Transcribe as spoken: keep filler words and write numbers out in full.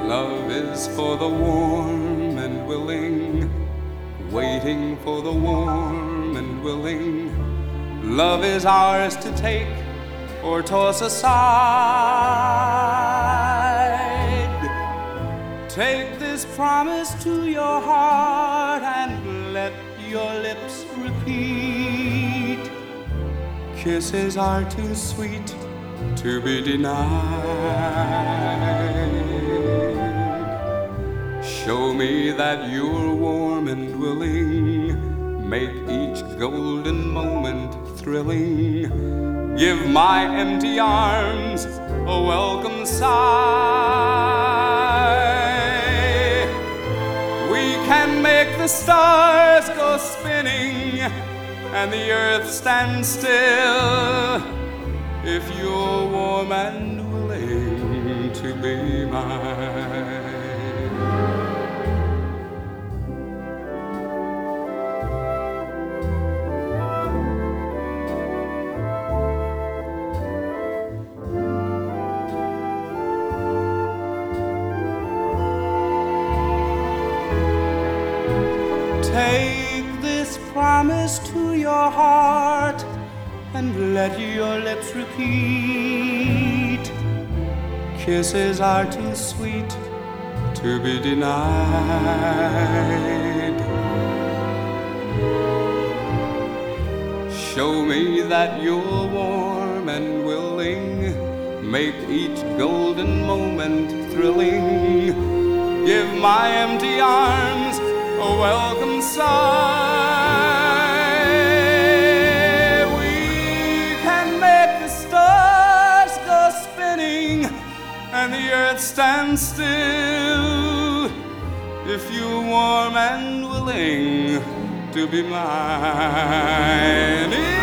Love is for the warm and willing, waiting for the warm and willing. Love is ours to take or toss aside. Take this promise to your heart and let your lips repeat. Kisses are too sweet to be denied. Show me that you're warm and willing. Make each golden moment thrilling. Give my empty arms a welcome sigh. We can make the stars go spinning and the earth stand still if you're warm and willing to be mine. Take this promise to your heart and let your lips repeat. Kisses are too sweet to be denied. Show me that you're warm and willing. Make each golden moment thrilling. Give my empty arms a welcome sigh. We can make the stars go spinning and the earth stand still if you're warm and willing to be mine.